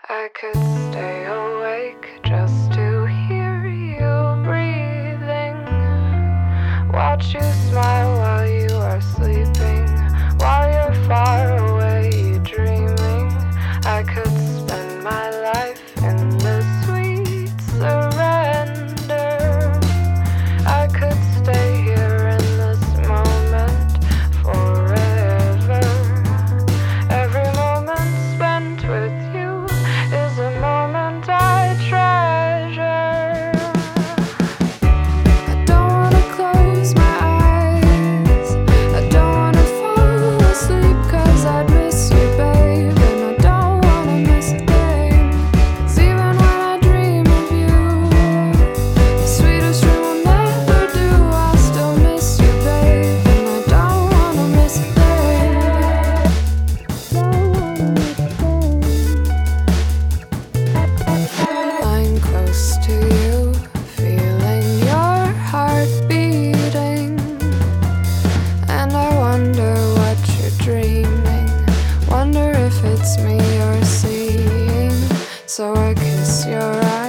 I could stay awake just to hear you breathing, watch you smile while you are sleeping, while you're far away dreaming. I could spend my life in this sweet surrender. I could stay here in this moment forever. Every moment spent with you is a moment I treasure. I don't wanna close my eyes, I don't wanna fall asleep, 'cause I'd miss you, babe, and I don't wanna miss a thing. 'Cause even when I dream of you, the sweetest dream will never do. I'll still miss you, babe, and I don't wanna miss a thing. Lying close to you, feeling your heart beating, and I wonder what you're dreaming, wonder if it's me you're seeing. So I kiss your eyes